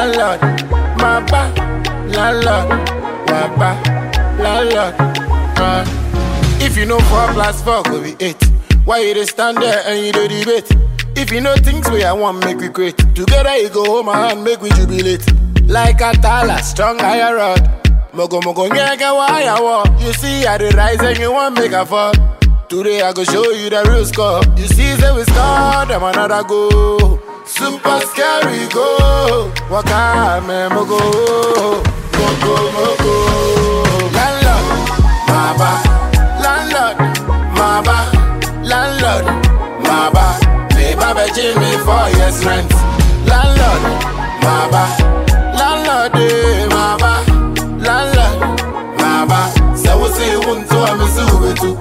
landlord, my ba, landlord, my ba, landlord. If you know 4+4 could be 8, why you dey stand there and you do debate? If you know things where I want make we great, together you go home and make we jubilate. Like a tala, strong iron rod. Mogo mogo nyega wire war. You see I dey rise and you want make a fall. Today I go show you the real score. You see say we score, them another go. Super scary go. Waka me mogo, mogo mogo. Landlord, my ba. Landlord, my ba. Landlord, my ba. Pay Baba Jimmy 4 years rent. Landlord, my ba. Landlord, my ba. Landlord, my ba. So we say you want to have me super too.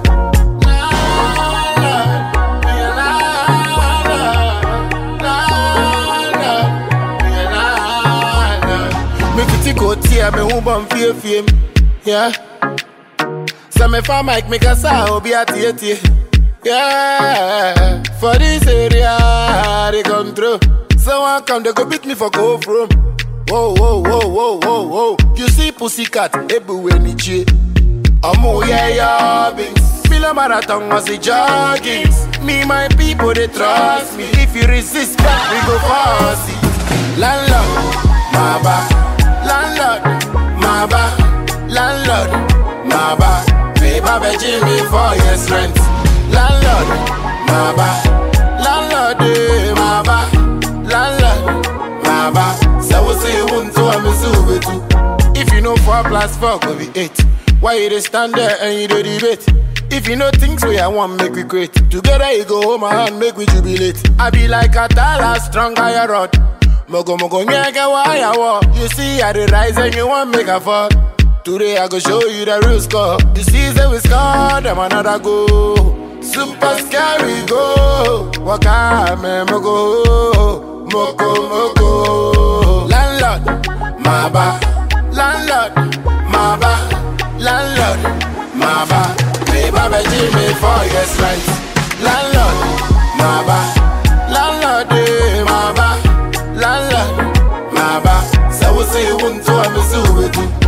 Me who born fame, yeah. So me fa mic make a sound be a tie. Yeah. For this area they come through. Someone come they go beat me for go from. Whoa, whoa, whoa, whoa, whoa, whoa. You see pussycat everywhere niche. Amo yeah, bings. Mila marathon was a jogging. Me my people they trust me. If you resist, we go fast. Landlord, my ba. Landlord, my ba. Landlord, my ba. Pay Baba Jimmy 4 years rent. Landlord, my ba. Landlord, my ba. Landlord, my ba. So we say you want to have me super too. If you know 4+4 could be 8, why you dey stand there and you do debate? If you know things where I want make we great, together you go home and make we jubilate. I be like a tala, strong iron rod. Mogo mogo nyega wire war. You see I dey rise and you want make a fall. Today I go show you the real score. You see say we score, them another go. Super scary go. Waka me mogo, mogo mogo. Landlord, my ba. Landlord, my ba. Landlord, my ba. Pay Baba Jimmy 4 years rent. Landlord, my ba. Landlord, my ba. Landlord, my ba. So we say you want to have me super too.